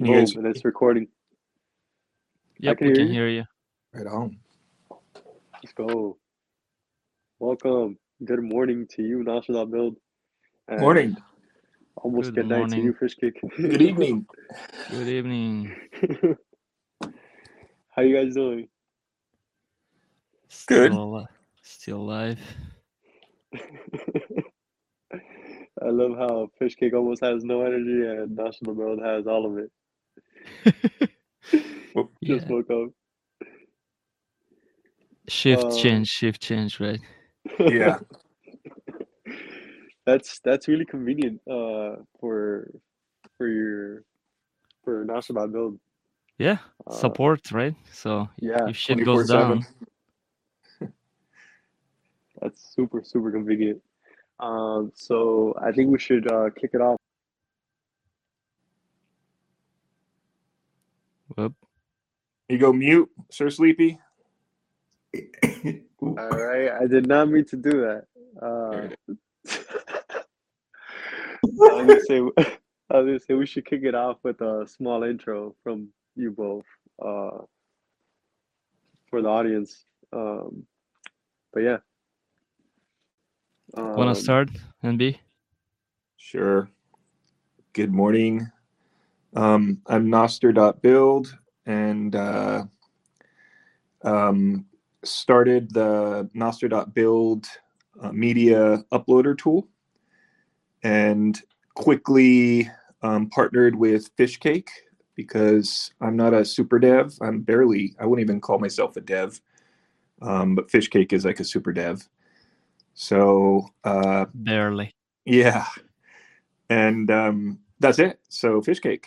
Can you Oh, guys? and it's recording. I Yep, can we hear can you. hear you. Right on. Let's go. Welcome. Good morning to you, National Build. And Morning. almost Good good night to you, morning. Fish Kick. Good evening. Good evening. How you guys doing? Good. Still alive. I love how Fish Kick almost has no energy and National Build has all of it. Just Yeah. woke up. Shift Uh, change, right? Yeah. That's really convenient for National Build. Yeah. Uh, Support, right? So yeah, if shit goes 24/7. down, that's super convenient. So I think we should kick it off. whoop. You go mute, Sir Sleepy. All right, I did not mean to do that. I was gonna say, I was gonna say we should kick it off with a small intro from you both, for the audience. But yeah, Wanna um, start, NB? Sure. Good morning. I'm Noster.build and started the Noster.build media uploader tool and quickly partnered with Fishcake because I'm not a super dev. I wouldn't even call myself a dev, but Fishcake is like a super dev. So Barely. yeah, and that's it. So Fishcake.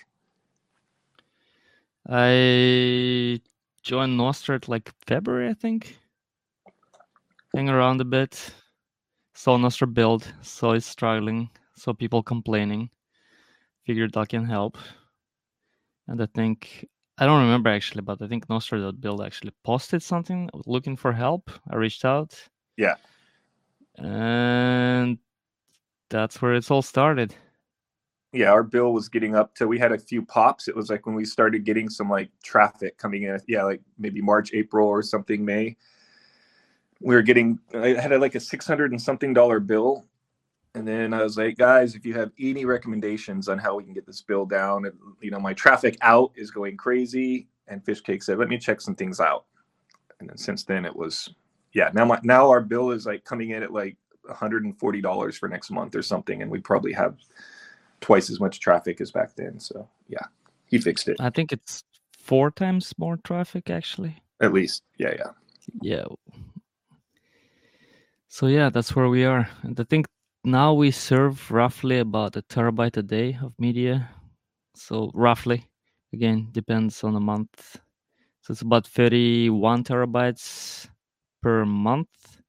I joined Nostrat like February, I think. Hang around a bit. Saw Nostra build, saw it's struggling, saw people complaining. Figured I can help. And I think I don't remember actually, but I think Nostra.build actually posted something looking for help. I reached out. Yeah. And that's where it's all started. Yeah, our bill was getting up to, we had a few pops. It was like when we started getting some like traffic coming in. Yeah, like maybe March, April or something, May. We were getting, I had like a $600 and something bill. And then I was like, guys, if you have any recommendations on how we can get this bill down, my traffic out is going crazy. And Fishcake said, let me check some things out. And then since then it was, yeah, now our bill is like coming in at like $140 for next month or something. And we probably have twice as much traffic as back then. So yeah, he fixed it. I think it's 4 times more traffic actually. At least. Yeah. Yeah. So yeah, that's where we are. And I think now we serve roughly about 1 terabyte a day of media. So roughly, again, depends on the month. So it's about 31 terabytes per month.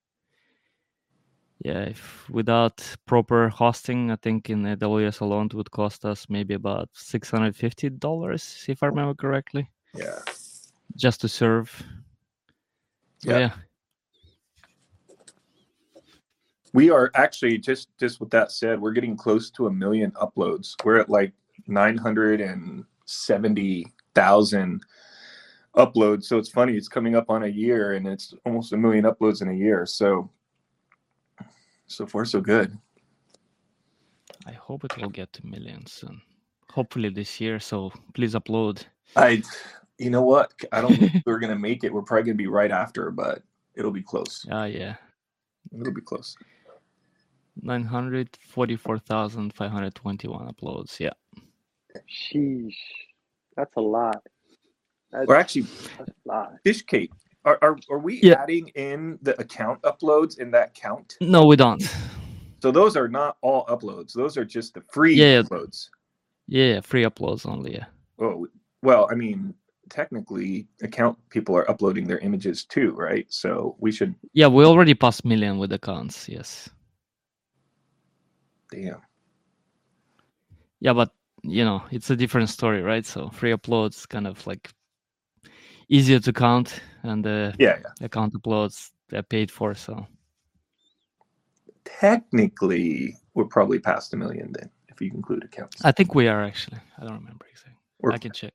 Yeah, if without proper hosting, I think in AWS alone it would cost us maybe about $650, if I remember correctly. Yeah. Just to serve. So yeah. We are actually, just with that said, we're getting close to 1 million uploads. We're at like 970,000 uploads. So it's funny, it's coming up on a year and it's almost 1 million uploads in a year. So far so good. I hope it will get to millions soon. Hopefully this year, so please upload. You know what? I don't think we're going to make it. We're probably going to be right after, but it'll be close. Yeah. It'll be close. 944,521 uploads, yeah. sheesh, that's a lot. Or actually, That's a lot. Fishcake. Are we adding in the account uploads in that count? No, we don't. So those are not all uploads. Those are just the free uploads. Yeah, free uploads only, yeah. Oh, well, I mean, technically, account people are uploading their images too, right? So we should... Yeah, we already passed million with accounts, yes. Damn. Yeah, but, it's a different story, right? So free uploads kind of like easier to count, and the account uploads they're paid for, so... Technically, we're probably past 1 million then, if you include accounts. I think we are, actually. I don't remember exactly. Or I can check.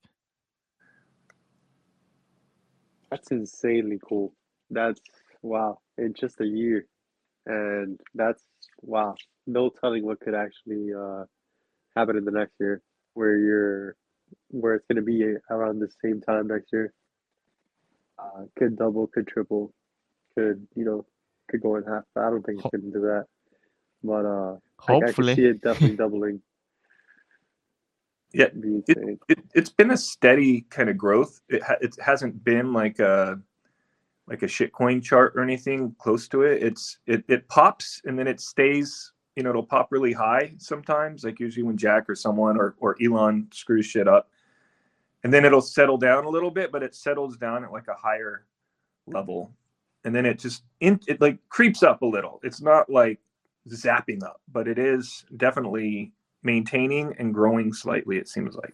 That's insanely cool. That's wow. In just a year. And that's wow. No telling what could actually happen in the next year where it's gonna be around the same time next year. Could double, could triple, could go in half. I don't think it's Ho- gonna do that. But I could Hopefully. see it definitely doubling. yeah, It'd be it, insane. it's been a steady kind of growth. It hasn't been like a shitcoin chart or anything close to it. It pops and then it stays. It'll pop really high sometimes, like usually when Jack or someone or Elon screws shit up, and then it'll settle down a little bit, but it settles down at like a higher level, and then it like creeps up a little. It's not like zapping up, but it is definitely maintaining and growing slightly, it seems like.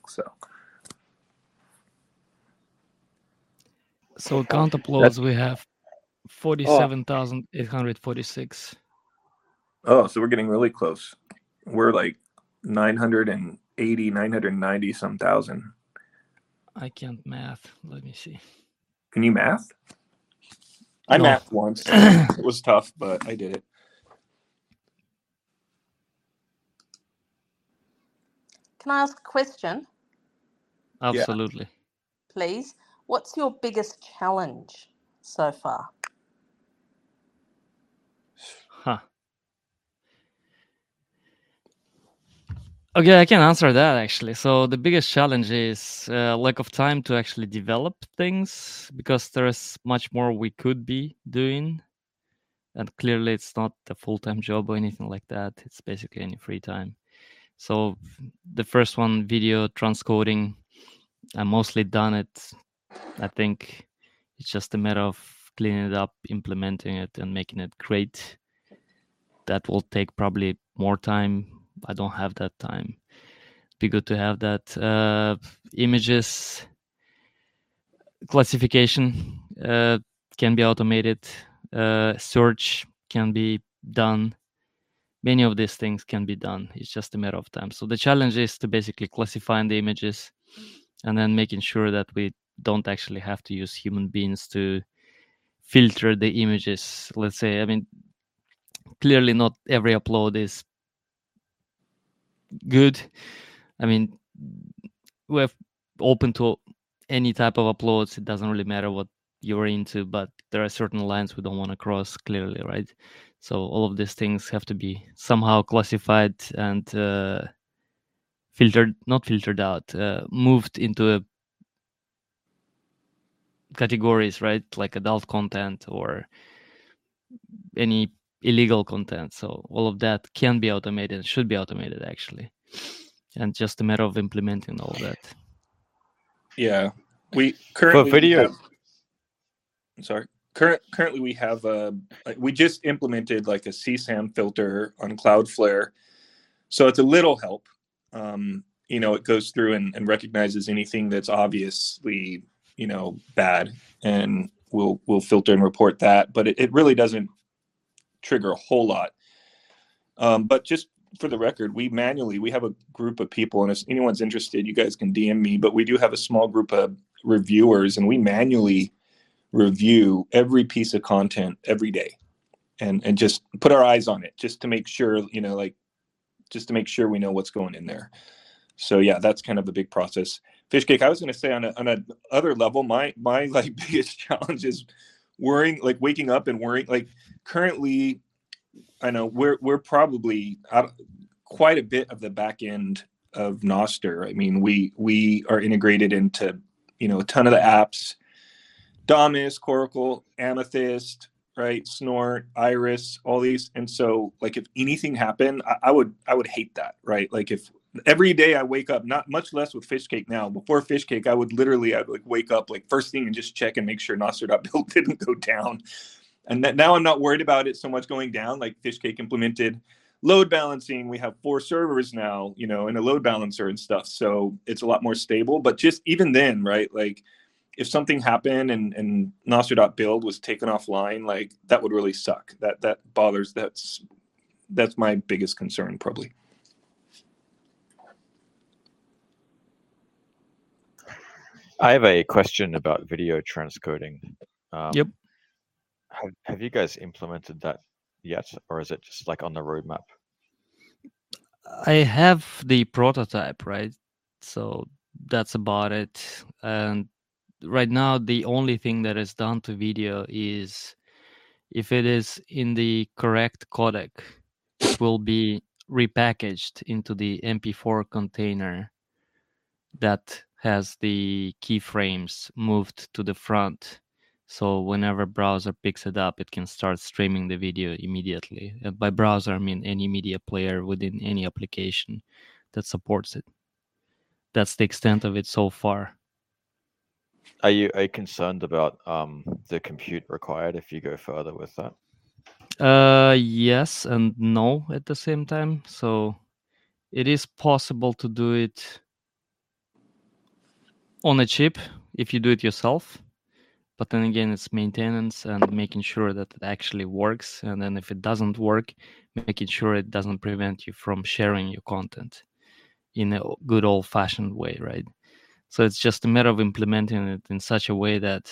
So count uploads, we have Oh, 47,846. So we're getting really close. We're like 980, 990 some thousand. I can't math. Let me see. Can you math? I No. mathed once. It was tough, but I did it. Can I ask a question, Absolutely. please? What's your biggest challenge so far? Huh. Okay, I can answer that actually. So the biggest challenge is lack of time to actually develop things, because there's much more we could be doing. And clearly it's not a full-time job or anything like that. It's basically any free time. So the first one, video transcoding, I mostly done it. I think it's just a matter of cleaning it up, implementing it, and making it great. That will take probably more time. I don't have that time. Be good to have that. Images classification can be automated. Search can be done. Many of these things can be done. It's just a matter of time. So the challenge is to basically classifying the images and then making sure that we don't actually have to use human beings to filter the images. Let's say, I mean, clearly not every upload is good. I mean, we're open to any type of uploads. It doesn't really matter what you're into, but there are certain lines we don't want to cross clearly, right? So all of these things have to be somehow classified and moved into categories, right? Like adult content or any illegal content. So all of that can be automated, should be automated actually. And just a matter of implementing all of that. Yeah. We currently video. Currently we have we just implemented like a CSAM filter on Cloudflare. So it's a little help. It goes through and recognizes anything that's obviously, bad, and we'll filter and report that. But it really doesn't trigger a whole lot. But just for the record, we have a group of people, and if anyone's interested, you guys can DM me. But we do have a small group of reviewers, and we manually review every piece of content every day, and just put our eyes on it, just to make sure, just to make sure we know what's going in there. So yeah, that's kind of a big process. Fishcake, I was going to say on a other level, my like biggest challenge is worrying, like waking up and worrying. Like currently, I know we're probably out quite a bit of the back end of Nostr. I mean, we are integrated into a ton of the apps, Damus, Coracle, Amethyst, right, Snort, Iris, all these. And so like if anything happened, I would hate that, right? Like if every day I wake up, not much less with Fishcake now. Before Fishcake, I'd like wake up like first thing and just check and make sure Nostr.build didn't go down. And that now I'm not worried about it so much going down. Like Fishcake implemented load balancing. We have 4 servers now, and a load balancer and stuff. So it's a lot more stable. But just even then, right? Like if something happened and Nostr.build was taken offline, like that would really suck. That bothers. That's my biggest concern, probably. I have a question about video transcoding. Yep. Have you guys implemented that yet, or is it just like on the roadmap? I have the prototype, right? So that's about it. And right now, the only thing that is done to video is if it is in the correct codec, it will be repackaged into the MP4 container that has the keyframes moved to the front. So whenever browser picks it up, it can start streaming the video immediately. And by browser, I mean any media player within any application that supports it. That's the extent of it so far. Are you concerned about the compute required if you go further with that? Yes and no at the same time. So it is possible to do it on a chip if you do it yourself. But then again, it's maintenance and making sure that it actually works. And then if it doesn't work, making sure it doesn't prevent you from sharing your content in a good old-fashioned way, right? So it's just a matter of implementing it in such a way that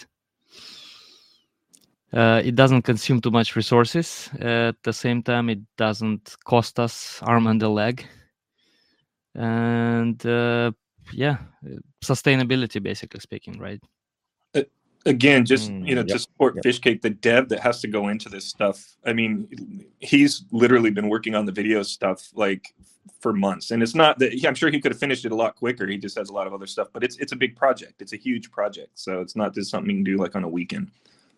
it doesn't consume too much resources. At the same time, it doesn't cost us arm and a leg. And sustainability, basically speaking, right? Again, just Yep, to support yep. Fishcake, the dev that has to go into this stuff. I mean, he's literally been working on the video stuff like for months, and it's not that I'm sure he could have finished it a lot quicker. He just has a lot of other stuff, but it's a big project. It's a huge project, so it's not just something you can do like on a weekend.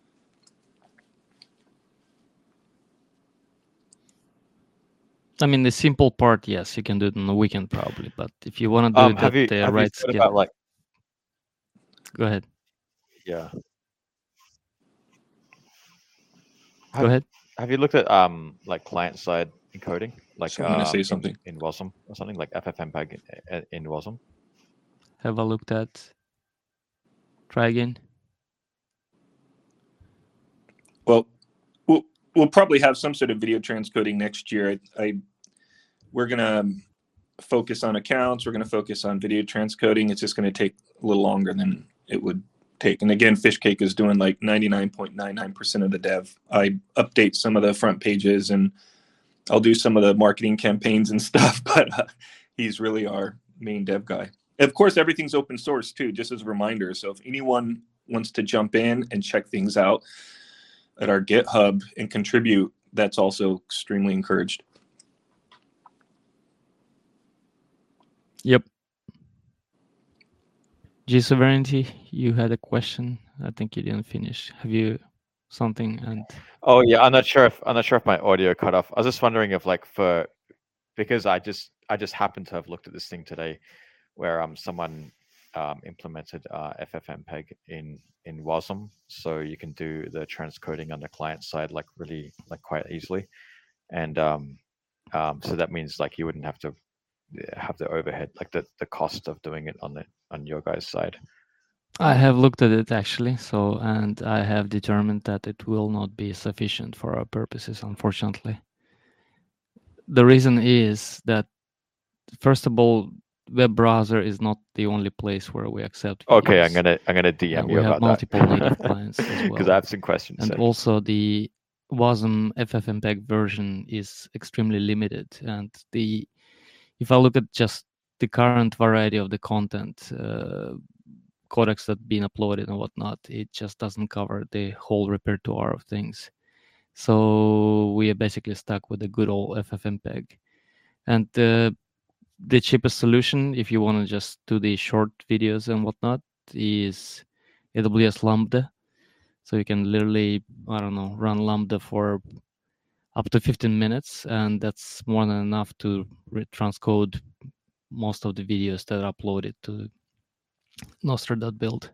I mean, the simple part, yes, you can do it on the weekend probably, but if you want to do it Have you at the have you right thought scale, about like go ahead. yeah? Go ahead. Have you looked at like client side encoding, like So I'm gonna say something. in WASM or something like FFmpeg in WASM? Have a looked at. Try again. Well, we'll probably have some sort of video transcoding next year. We're gonna focus on accounts. We're gonna focus on video transcoding. It's just gonna take a little longer than it would take. And again, Fishcake is doing like 99.99% of the dev. I update some of the front pages and I'll do some of the marketing campaigns and stuff, but he's really our main dev guy. Of course, everything's open source too, just as a reminder. So if anyone wants to jump in and check things out at our GitHub and contribute, that's also extremely encouraged. Yep. G-Sovereignty, you had a question. I think you didn't finish. Have you something? And Oh yeah, I'm not sure if my audio cut off. I was just wondering if like because I just happened to have looked at this thing today, where someone implemented FFmpeg in WASM, so you can do the transcoding on the client side like really like quite easily, and so that means like you wouldn't have to have the overhead, like the cost of doing it on your guys' side. I have looked at it actually, and I have determined that it will not be sufficient for our purposes, unfortunately. The reason is that, first of all, web browser is not the only place where we accept videos. Okay, I'm gonna DM you we have about multiple that. native clients as well. Because I have some questions. And also the WASM FFmpeg version is extremely limited. And if I look at just the current variety of the content, codecs that have been uploaded and whatnot, it just doesn't cover the whole repertoire of things. So we are basically stuck with the good old FFmpeg. And the cheapest solution, if you want to just do the short videos and whatnot, is AWS Lambda. So you can literally, run Lambda for up to 15 minutes, and that's more than enough to transcode most of the videos that are uploaded to Nostr.build.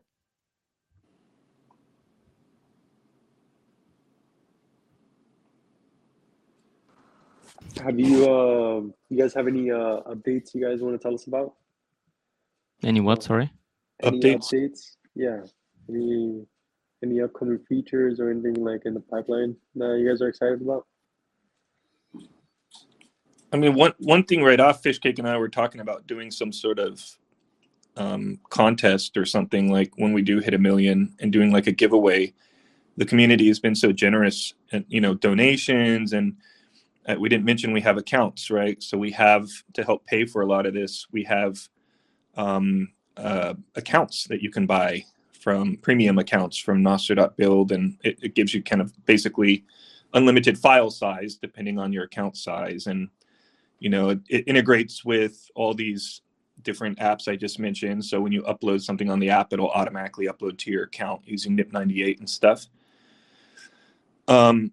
Have you guys have any updates you guys want to tell us about? Any what? Sorry. Any Updates? updates? Yeah. Any upcoming features or anything like in the pipeline that you guys are excited about? I mean, one thing right off, Fishcake and I were talking about doing some sort of contest or something, like when we do hit 1 million, and doing like a giveaway. The community has been so generous, and donations, and we didn't mention we have accounts, right? So we have, to help pay for a lot of this, we have accounts that you can buy, from premium accounts from Nostr.build, and it gives you kind of basically unlimited file size depending on your account size, and it integrates with all these different apps I just mentioned. So when you upload something on the app, it'll automatically upload to your account using NIP98 and stuff. I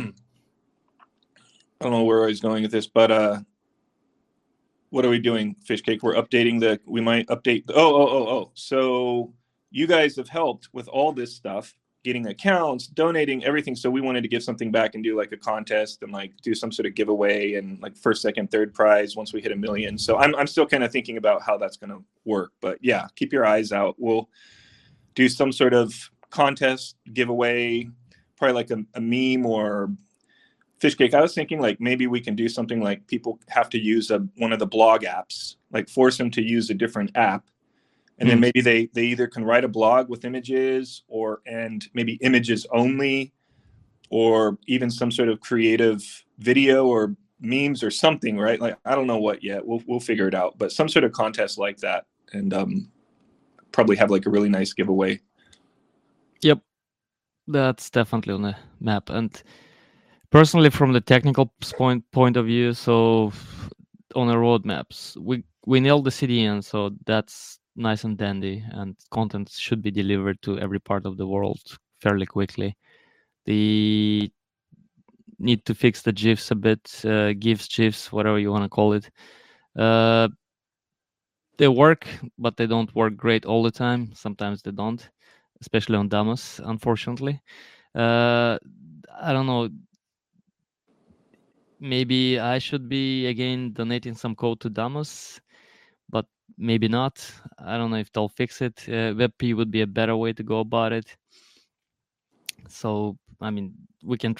don't know where I was going with this, but what are we doing, Fishcake? We're updating we might update. So you guys have helped with all this stuff, getting accounts, donating, everything. So we wanted to give something back and do like a contest and like do some sort of giveaway and like first, second, third prize once we hit 1 million. So I'm still kind of thinking about how that's going to work. But yeah, keep your eyes out. We'll do some sort of contest, giveaway, probably like a meme or Fishcake. I was thinking like maybe we can do something like people have to use one of the blog apps, like force them to use a different app. And then maybe they either can write a blog with images and maybe images only, or even some sort of creative video or memes or something, right? Like, I don't know what yet. We'll figure it out, but some sort of contest like that, and probably have like a really nice giveaway. Yep, that's definitely on the map. And personally, from the technical point of view, so on the roadmaps, we nailed the CDN, so that's nice and dandy, and content should be delivered to every part of the world fairly quickly. The need to fix the GIFs a bit, GIFs, whatever you want to call it. They work, but they don't work great all the time. Sometimes they don't, especially on Damus, unfortunately. I don't know. Maybe I should be again donating some code to Damus, but maybe not. I don't know if they'll fix it. WebP would be a better way to go about it. So, I mean, we can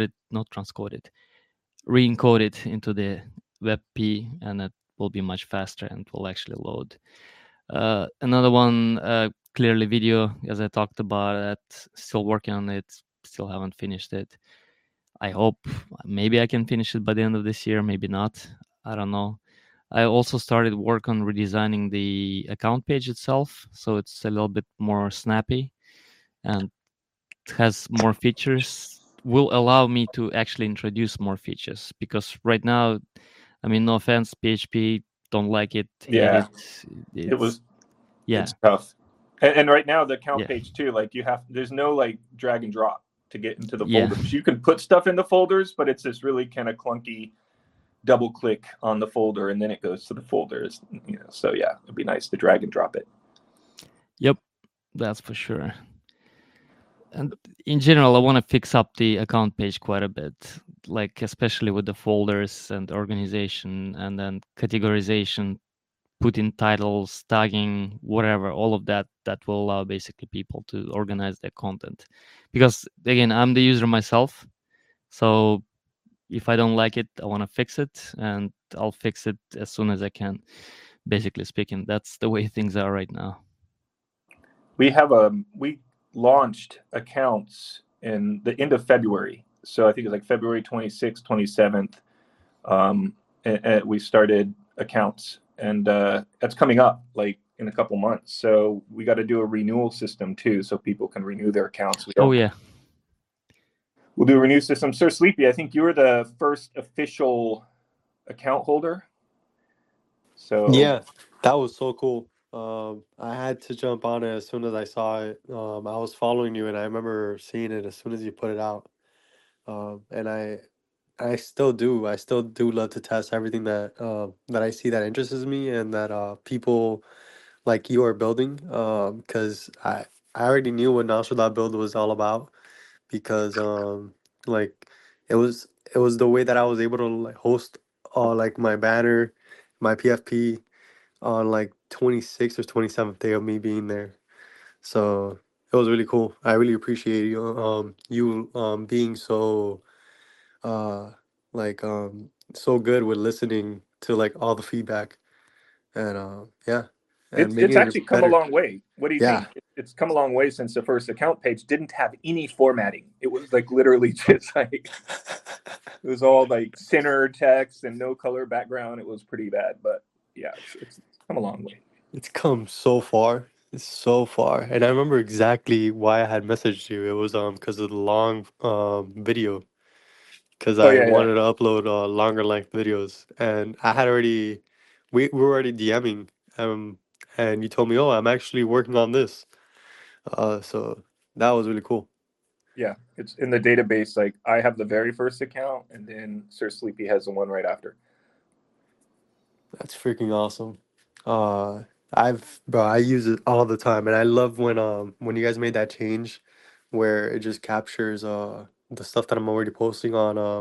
re-encode it into the WebP, and it will be much faster and will actually load. Another one, clearly video, as I talked about, still working on it, still haven't finished it. I hope maybe I can finish it by the end of this year, maybe not. I don't know. I also started work on redesigning the account page itself, so it's a little bit more snappy and has more features. Will allow me to actually introduce more features, because right now, I mean, no offense, PHP, don't like it. Yeah, it was. Yeah, it's tough. And right now the account page too, like there's no like drag and drop to get into the folders. You can put stuff in the folders, but it's this really kind of clunky double click on the folder and then it goes to the folders. So yeah, it'd be nice to drag and drop it. Yep, that's for sure. And in general, I want to fix up the account page quite a bit, like especially with the folders and organization and then categorization, put in titles, tagging, whatever, all of that will allow basically people to organize their content. Because again, I'm the user myself. So if I don't like it, I want to fix it, and I'll fix it as soon as I can, basically speaking. That's the way things are right now. We launched accounts in the end of February. So I think it's like February 26th, 27th. And we started accounts, and that's coming up like in a couple months. So we got to do a renewal system too, so people can renew their accounts. We'll do a renew system. Sir Sleepy, I think you were the first official account holder. So yeah, that was so cool. I had to jump on it as soon as I saw it. I was following you, and I remember seeing it as soon as you put it out. And I still do. I still do love to test everything that I see that interests me and that people like you are building. Because I already knew what Nostr.build was all about, because like it was the way that I was able to like host like my banner, my PFP on like 26th or 27th day of me being there. So it was really cool. I really appreciate you being so like so good with listening to like all the feedback. And yeah, and It's making it actually come a better. long way. What do you Yeah. mean? It's come a long way since the first account page didn't have any formatting. It was like literally just like it was all like center text and no color background. It was pretty bad, but yeah, it's come a long way. It's come so far. It's so far. And I remember exactly why I had messaged you. It was because of the long video. Because Oh I yeah, yeah. wanted to upload longer length videos. And I had already we were already DMing. And you told me, "Oh, I'm actually working on this." So that was really cool. Yeah, it's in the database. Like I have the very first account, and then Sir Sleepy has the one right after. That's freaking awesome. I use it all the time, and I love when you guys made that change where it just captures the stuff that I'm already posting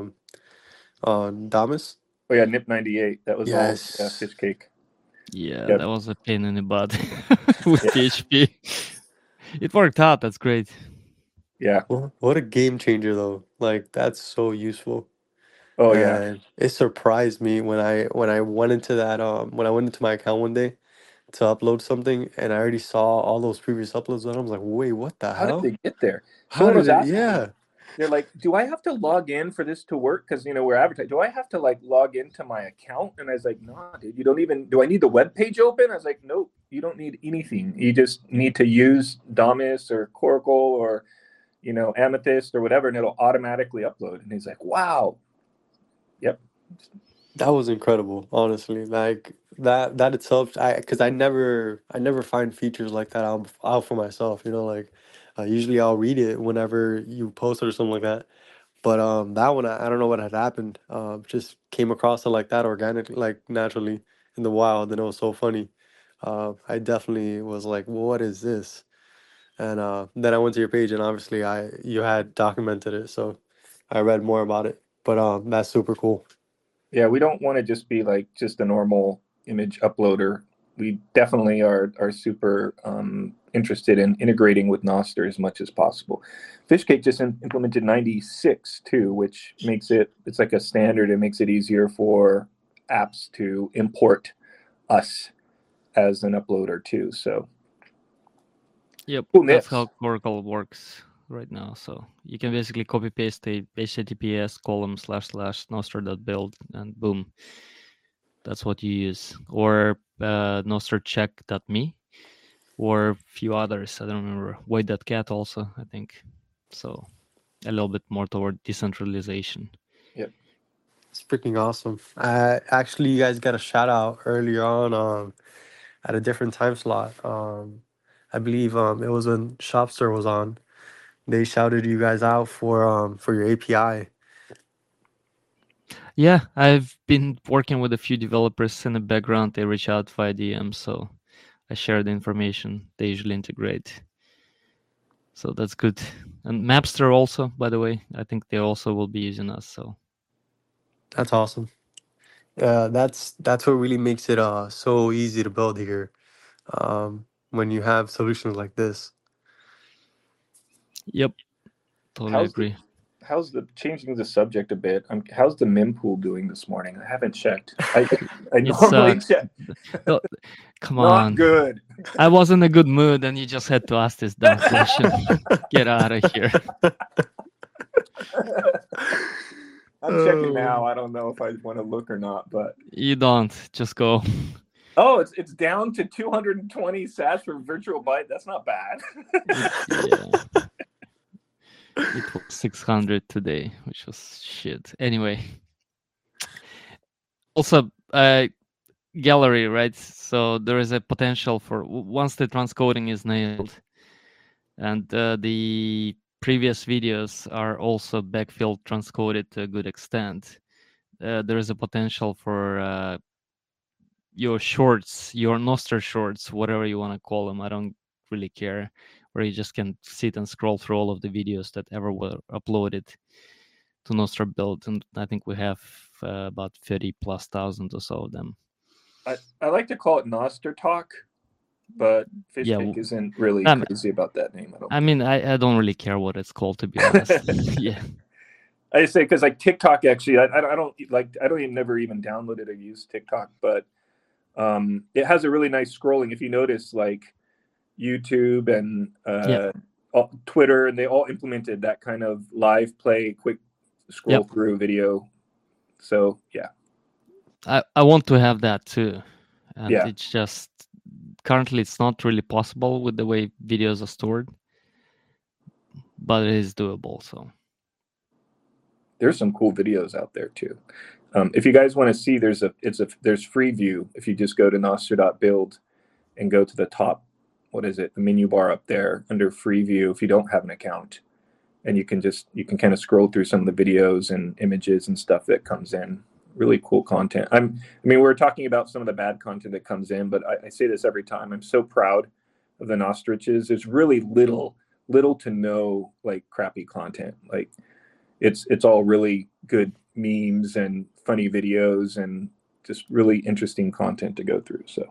on Damus. Oh yeah, Nip 98. That was all Yes. fish cake. Yeah, Yep. that was a pain in the butt with Yeah. PHP. It worked out. That's great. Yeah. What a game changer though. Like that's so useful. Oh yeah. And it surprised me when I went into that when I went into my account one day to upload something and I already saw all those previous uploads and I was like, wait, what the How hell? did they get there? How Someone did was it? asking me, Yeah. they're like, do I have to log in for this to work? Because we're advertising. Do I have to like log into my account? And I was like, nah, dude, you don't even. Do I need the web page open? I was like, nope, you don't need anything. You just need to use Damus or Coracle or Amethyst or whatever, and it'll automatically upload. And he's like, wow. Yep. That was incredible, honestly. Like that itself, because I never find features like that out for myself. Like usually I'll read it whenever you post it or something like that. But that one I don't know what had happened. Just came across it like that organically, like naturally in the wild, and it was so funny. I definitely was like, "What is this?" And then I went to your page, and obviously you had documented it, so I read more about it. But that's super cool. Yeah, we don't want to just be like just a normal image uploader. We definitely are super interested in integrating with Nostr as much as possible. Fishcake just implemented 96 too, which makes it's like a standard. It makes it easier for apps to import us as an uploader too. So Yep, cool that's nips. how Coracle works right now. So you can basically copy paste the HTTPS column / nostr.build and boom, that's what you use. Or nostrcheck.me or a few others. I don't remember. Void.cat also, I think. So a little bit more toward decentralization. Yep. It's freaking awesome. Actually, you guys got a shout out earlier on at a different time slot. I believe it was when Shopster was on. They shouted you guys out for your API. Yeah, I've been working with a few developers in the background. They reach out via DM, so I share the information. They usually integrate. So that's good. And Mapster also, by the way, I think they also will be using us. So That's awesome. That's what really makes it so easy to build here. When you have solutions like this. yep, totally agree. How's the changing the subject a bit? How's the mempool doing this morning? I haven't checked. I normally check. Come Not on. good. I was in a good mood and you just had to ask this dumb question. Get out of here. I'm checking now. I don't know if I want to look or not, but you don't. Just go. Oh, it's down to 220 sats for virtual byte. That's not bad. Yeah. It was 600 today, which was shit. Anyway. Also, gallery, right? So there is a potential for once the transcoding is nailed, and the previous videos are also backfilled transcoded to a good extent. There is a potential for your shorts, your Nostr shorts, whatever you want to call them. I don't really care. Where you just can sit and scroll through all of the videos that ever were uploaded to Nostr build, and I think we have about 30,000+ or so of them. I like to call it Nostr Talk, but Fishcake isn't really crazy about that name. I don't really care what it's called, to be honest. Yeah. I say because like TikTok, actually, I don't never even downloaded or use TikTok, but It has a really nice scrolling. If you notice, like YouTube and Twitter, and they all implemented that kind of live play, quick scroll through video. So yeah, I want to have that too, and Yeah. it's just currently it's not really possible with the way videos are stored, but it is doable. So there's some cool videos out there too. If you guys want to see, there's free view. If you just go to Nostr.build and go to the top, what is it? The menu bar up there under free view. If you don't have an account, and you can kind of scroll through some of the videos and images and stuff that comes in. Really cool content. I mean, we're talking about some of the bad content that comes in, but I say this every time. I'm so proud of the Nostriches. There's really little to no like crappy content. Like it's all really good memes and funny videos and just really interesting content to go through. So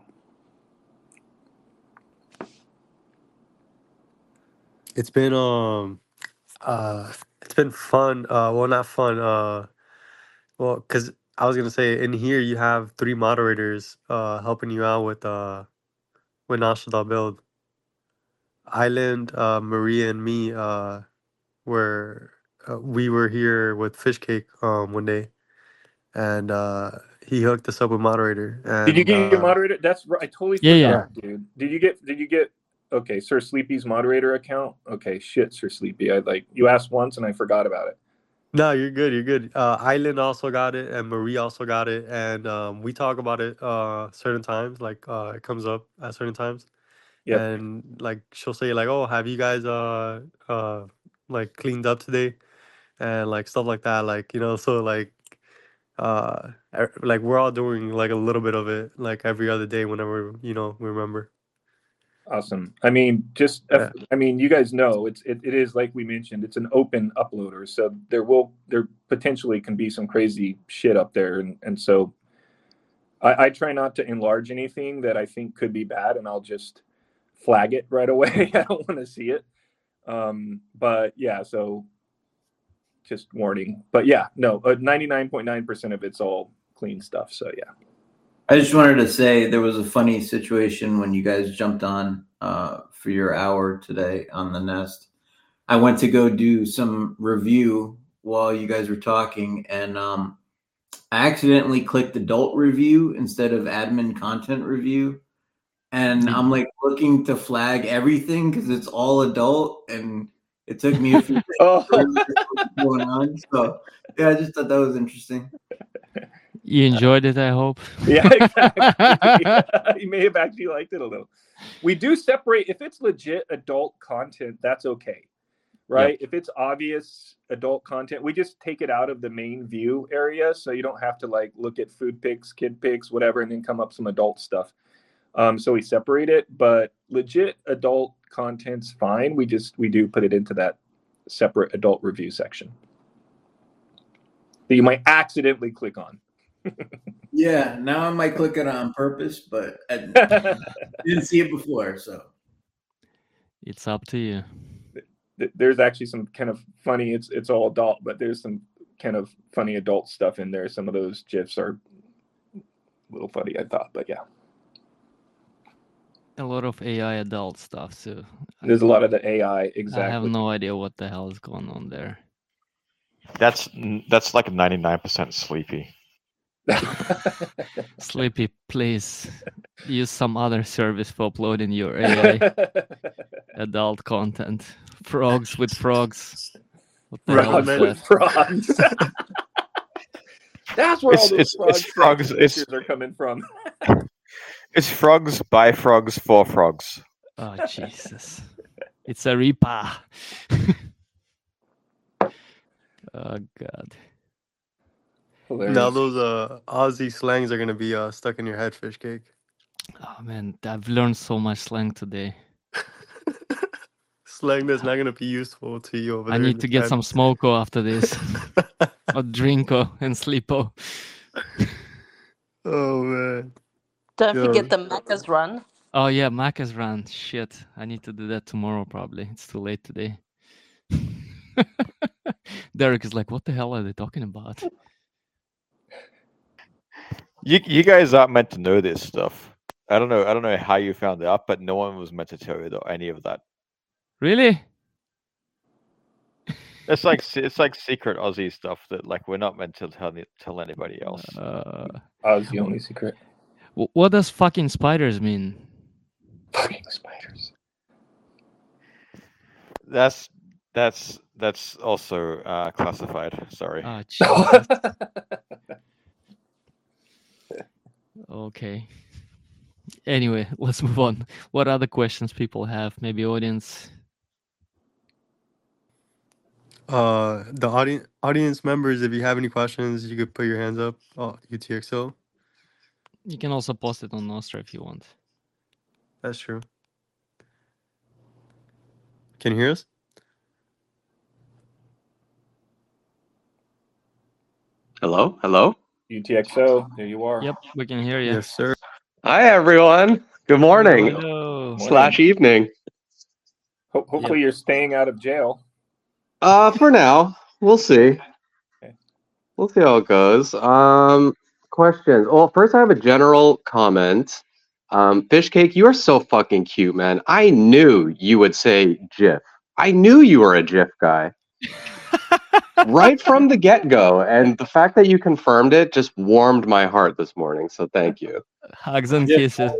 it's been fun. Well, not fun. Well, because I was gonna say in here you have 3 moderators helping you out with Nostr build. Island, Maria, and me we were here with Fishcake one day, and he hooked us up with moderator. And, did you get your moderator? That's right. I totally forgot, dude. Did you get? Okay, Sir Sleepy's moderator account. Okay, shit, Sir Sleepy. You asked once and I forgot about it. No, you're good. You're good. Island also got it, and Marie also got it, and we talk about it certain times. Like it comes up at certain times. Yep. And like she'll say like, "Oh, have you guys like cleaned up today?" And like stuff like that. Like so like like we're all doing like a little bit of it like every other day whenever we remember. Awesome. I mean, I mean, you guys know it is like we mentioned, it's an open uploader, so there potentially can be some crazy shit up there, and so I try not to enlarge anything that I think could be bad, and I'll just flag it right away. I don't want to see it. But yeah, so just warning. But yeah, no, 99.9% of it's all clean stuff. So yeah. I just wanted to say there was a funny situation when you guys jumped on for your hour today on the Nest. I went to go do some review while you guys were talking, and I accidentally clicked adult review instead of admin content review. And I'm like looking to flag everything because it's all adult, and it took me a few days to realize what's going on. So yeah, I just thought that was interesting. You enjoyed it, I hope. Yeah, exactly. You may have actually liked it a little. We do separate if it's legit adult content. That's okay, right? Yep. If it's obvious adult content, we just take it out of the main view area, so you don't have to like look at food pics, kid pics, whatever, and then come up some adult stuff. So we separate it, but legit adult content's fine. We do put it into that separate adult review section that you might accidentally click on. Yeah, now I might click it on purpose, but I didn't see it before, so it's up to you. There's actually some kind of funny. It's all adult, but there's some kind of funny adult stuff in there. Some of those GIFs are a little funny, I thought, but yeah. A lot of AI adult stuff too. There's a lot of the AI. Exactly. I have no idea what the hell is going on there. That's like 99% Sleepy. Sleepy, please use some other service for uploading your AI adult content. Frogs with frogs. What the hell is with frogs. That's where all those frogs are coming from. It's frogs by frogs for frogs. Oh Jesus! It's a Reaper. Oh God. Hilarious. Now those Aussie slangs are gonna be stuck in your head, Fishcake. Oh man, I've learned so much slang today. Slang that's not gonna be useful to you over there. I need to get some smoko after this. Or drinko and sleepo. Oh man. Don't forget the Macca's run. Oh yeah, Macca's run. Shit. I need to do that tomorrow probably. It's too late today. Derek is like, what the hell are they talking about? You guys aren't meant to know this stuff. I don't know how you found out, but no one was meant to tell you any of that. Really? It's like secret Aussie stuff that like we're not meant to tell anybody else. I was the only secret. What does fucking spiders mean? Fucking spiders. That's also classified. Sorry. Ah, Jesus. Okay. Anyway, let's move on. What other questions people have? Maybe audience. The audience members, if you have any questions, you could put your hands up. Oh, UTXO. You can also post it on Nostra if you want. That's true. Can you hear us? Hello? Hello? UTXO, there you are. Yep, we can hear you. Yes, sir. Hi, everyone. Good morning Hello. / evening. Hopefully you're staying out of jail. For now, we'll see. Okay. We'll see how it goes. Questions. Well, first I have a general comment. Fishcake, you are so fucking cute, man. I knew you would say GIF. I knew you were a GIF guy. Right from the get-go, and the fact that you confirmed it just warmed my heart this morning, so thank you. Hugs and kisses.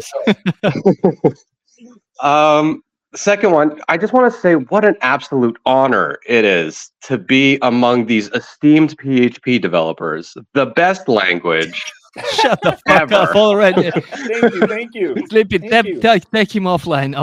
Second one, I just want to say what an absolute honor it is to be among these esteemed PHP developers. The best language Shut the fuck ever. up already. Thank you. Sleepy, Thank you. take him offline.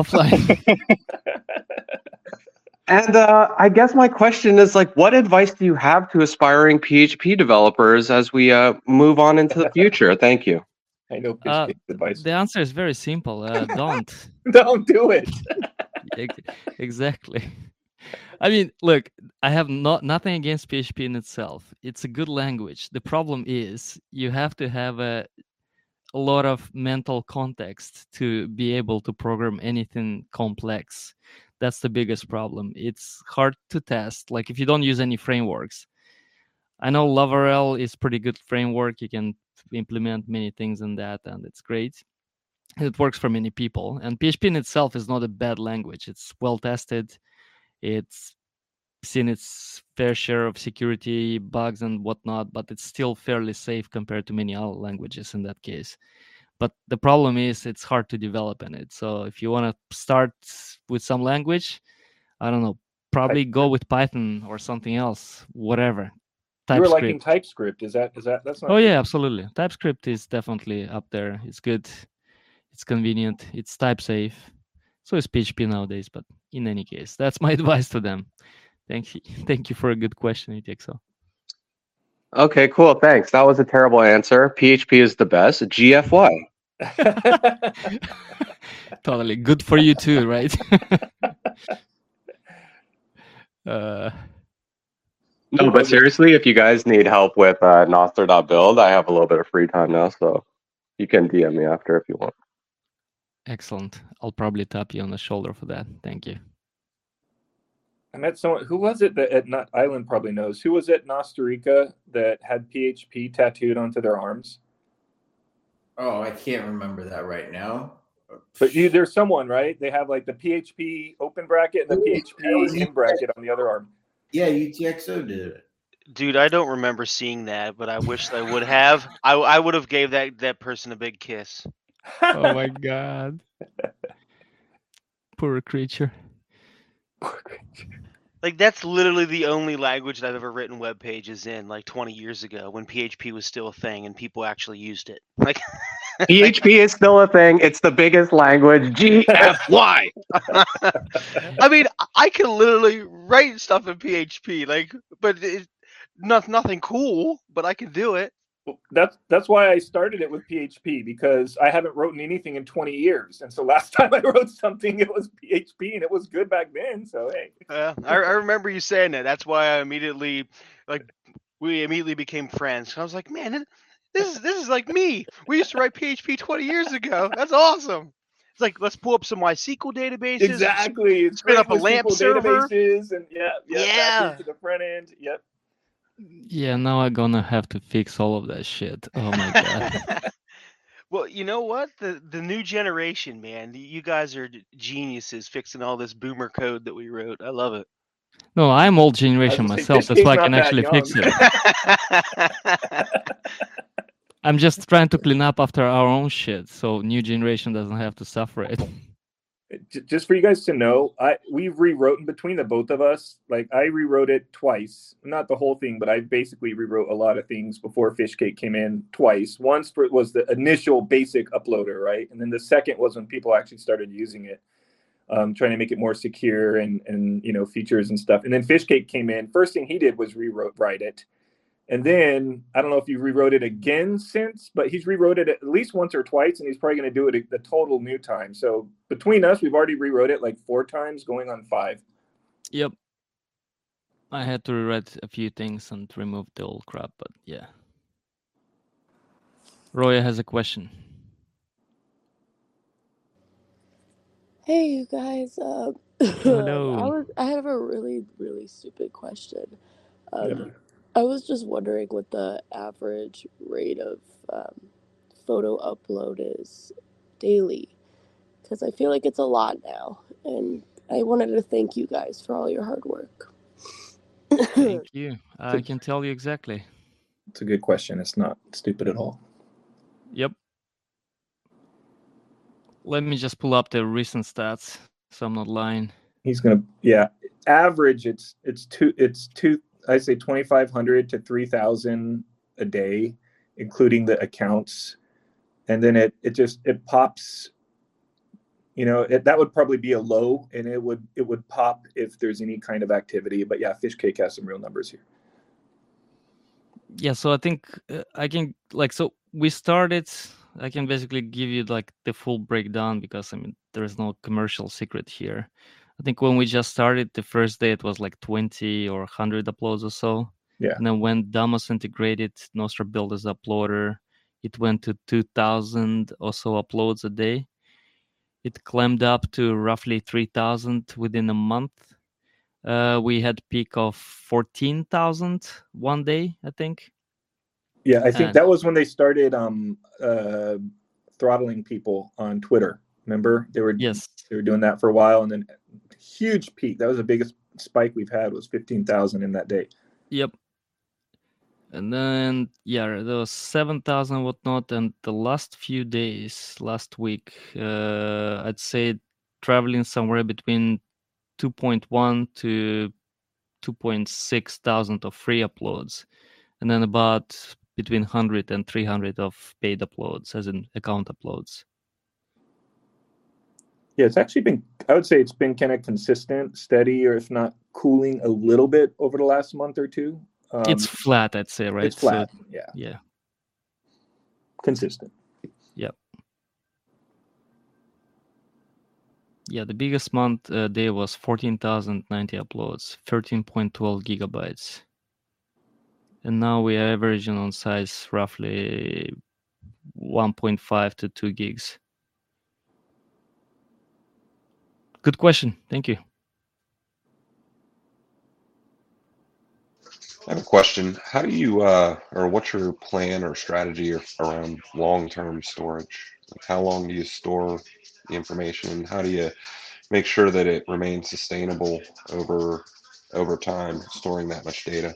And I guess my question is like, what advice do you have to aspiring PHP developers as we move on into the future? Thank you. I know Fishcake's advice. The answer is very simple. Don't. Don't do it. Exactly. I mean, look, I have nothing against PHP in itself. It's a good language. The problem is you have to have a lot of mental context to be able to program anything complex. That's the biggest problem. It's hard to test. Like if you don't use any frameworks. I know Laravel is pretty good framework. You can implement many things in that, and it's great. It works for many people. And PHP in itself is not a bad language. It's well tested. It's seen its fair share of security bugs and whatnot, but it's still fairly safe compared to many other languages in that case. But the problem is it's hard to develop in it. So if you want to start with some language, I don't know, probably go with Python or something else, whatever. You were liking TypeScript. Is that that's not? Oh yeah, absolutely. TypeScript is definitely up there. It's good. It's convenient. It's type safe. So is PHP nowadays. But in any case, that's my advice to them. Thank you for a good question, UTXO. Okay, cool. Thanks. That was a terrible answer. PHP is the best. GFY. Totally good for you too, right? No, but seriously, if you guys need help with Nostr.build, I have a little bit of free time now, so you can DM me after if you want. Excellent. I'll probably tap you on the shoulder for that. Thank you. I met someone. Who was it that at Island probably knows? Who was at Costa Rica that had PHP tattooed onto their arms? Oh, I can't remember that right now. But there's someone, right? They have like the PHP open bracket and the PHP in bracket on the other arm. Yeah, UTXO did it. Dude, I don't remember seeing that, but I wish I would have. I would have gave that person a big kiss. Oh my god. Poor creature. Like that's literally the only language that I've ever written web pages in, like 20 years ago when PHP was still a thing and people actually used it. Like PHP is still a thing. It's the biggest language. GFY. I mean, I can literally write stuff in PHP, but it's nothing cool, but I can do it. That's why I started it with PHP, because I haven't written anything in 20 years. And so last time I wrote something, it was PHP, and it was good back then. So, hey. I remember you saying that. That's why I we immediately became friends. I was like, man, this is like me. We used to write PHP 20 years ago. That's awesome. It's like, let's pull up some MySQL databases. Exactly. Spin up a LAMP server. Databases and yeah. To the front end. Yep. Yeah, now I'm gonna have to fix all of that shit. Oh my god. Well, you know what? The new generation, man. You guys are geniuses fixing all this boomer code that we wrote. I love it. No, I'm old I was generation gonna say, myself. That's why I Fishcake's can not that actually fix young. it. I'm just trying to clean up after our own shit, so new generation doesn't have to suffer it. Just for you guys to know, we've rewritten between the both of us. Like I rewrote it twice, not the whole thing, but I basically rewrote a lot of things before Fishcake came in twice. Once was the initial basic uploader, right, and then the second was when people actually started using it, trying to make it more secure and features and stuff. And then Fishcake came in. First thing he did was rewrite it. And then I don't know if you rewrote it again since, but he's rewrote it at least once or twice, and he's probably going to do it the total new time. So between us, we've already rewrote it like 4 times, going on 5. Yep. I had to rewrite a few things and remove the old crap, but yeah. Roya has a question. Hey, you guys. Hello. I have a really, really stupid question. Yeah. I was just wondering what the average rate of photo upload is daily, because I feel like it's a lot now, and I wanted to thank you guys for all your hard work. Thank you. I can tell you exactly. It's a good question. It's not stupid at all. Yep. Let me just pull up the recent stats, so I'm not lying. He's gonna, average. It's two. I say 2,500 to 3,000 a day, including the accounts, and then it pops. That would probably be a low, and it would pop if there's any kind of activity. But yeah, Fishcake has some real numbers here. Yeah, so I think I can so we started. I can basically give you like the full breakdown because there is no commercial secret here. I think when we just started, the first day it was like 20 or 100 uploads or so. Yeah. And then when Damos integrated Nostra Build as uploader, it went to 2,000 or so uploads a day. It climbed up to roughly 3,000 within a month. We had peak of 14,000 one day, I think. Yeah, I think that was when they started throttling people on Twitter. Remember, they were doing that for a while, and then huge peak. That was the biggest spike we've had, was 15,000 in that day. Yep. And then there was 7,000 whatnot, and the last few days, last week, I'd say traveling somewhere between 2.1 to 2.6 thousand of free uploads, and then about between 100 and 300 of paid uploads, as in account uploads. Yeah, it's actually been, I would say it's been kind of consistent, steady, or if not cooling a little bit over the last month or two. It's flat, I'd say, right? It's flat, so, yeah. Yeah. Consistent. Yep. Yeah, the biggest month day was 14,090 uploads, 13.12 gigabytes. And now we are averaging on size roughly 1.5 to 2 gigs. Good question. Thank you. I have a question. How do you, or what's your plan or strategy around long-term storage? Like how long do you store the information? How do you make sure that it remains sustainable over time, storing that much data?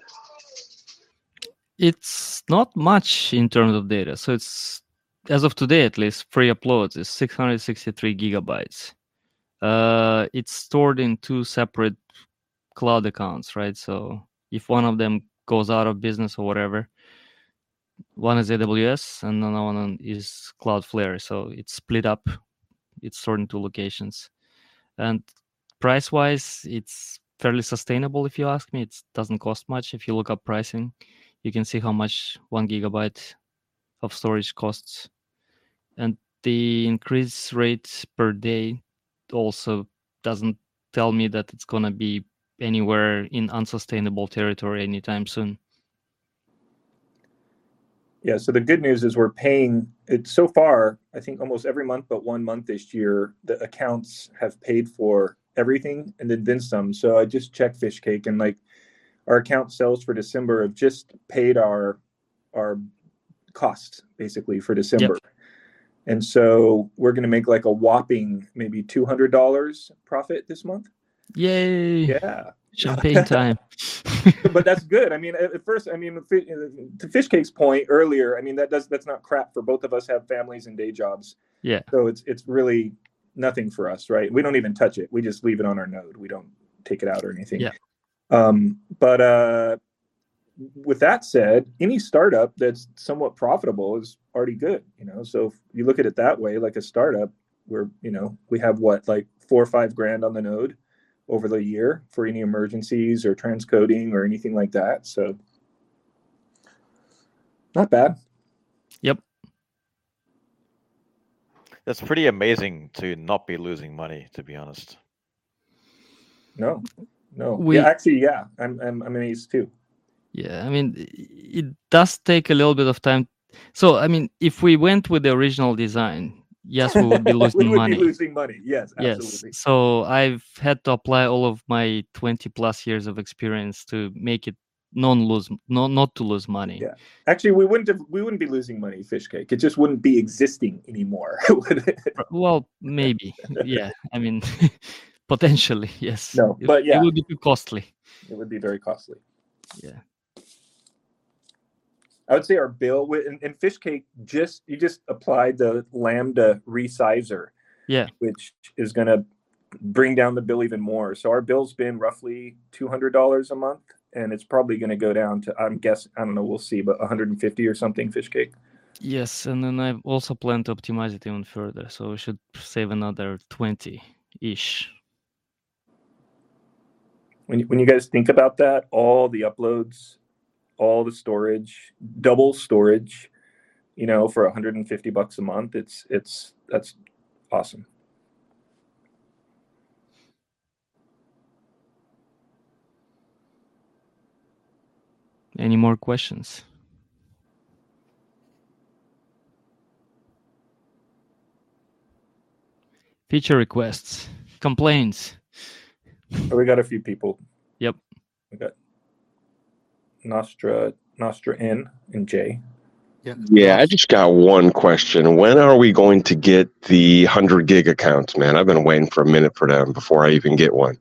It's not much in terms of data. So it's, as of today at least, free uploads is 663 gigabytes. It's stored in 2 separate cloud accounts, right? So if one of them goes out of business or whatever, one is AWS and another one is Cloudflare. So it's split up. It's stored in 2 locations. And price-wise, it's fairly sustainable, if you ask me. It doesn't cost much. If you look up pricing, you can see how much 1 gigabyte of storage costs. And the increase rate per day also doesn't tell me that it's going to be anywhere in unsustainable territory anytime soon. Yeah, so the good news is we're paying it so far. I think almost every month but 1 month this year, the accounts have paid for everything and then some. So I just checked Fishcake, and like our account sales for December have just paid our costs basically for December. And so we're going to make like a whopping maybe $200 profit this month. Yay! Yeah. Champagne time. But that's good. I mean, at first, I mean, to Fishcake's point earlier, I mean, that's not crap. For both of us have families and day jobs. Yeah. So it's really nothing for us, right? We don't even touch it. We just leave it on our node. We don't take it out or anything. Yeah. But with that said, any startup that's somewhat profitable is already good, you know. So if you look at it that way, like a startup, we're, you know, we have what, like $4 or $5 grand on the node over the year for any emergencies or transcoding or anything like that. So not bad. Yep. That's pretty amazing to not be losing money, to be honest. No. We- Yeah, actually, yeah. I'm amazed too. Yeah, I mean, it does take a little bit of time. So, I mean, if we went with the original design, yes, we would be losing we would money. be losing money. Yes, absolutely. Yes. So I've had to apply all of my 20 plus years of experience to make it not to lose money. Yeah. Actually, we wouldn't be losing money, Fishcake. It just wouldn't be existing anymore. Well, maybe. Yeah. I mean, potentially, yes. No, but yeah. It would be too costly. It would be very costly. Yeah. I would say our bill in Fishcake, you just applied the Lambda resizer, Yeah. which is going to bring down the bill even more. So our bill's been roughly $200 a month, and it's probably going to go down to, I'm guessing, I don't know, we'll see, but 150 or something, Fishcake. Yes, and then I've also planned to optimize it even further, so we should save another 20-ish. When you guys think about that, all the uploads, all the storage, double storage, you know, for $150 a month, that's awesome. Any more questions? Feature requests, complaints. Oh, we got a few people. Yep. We got Nostra N and J. Yeah, I just got one question. When are we going to get the 100 gig accounts, man? I've been waiting for a minute for them before I even get one.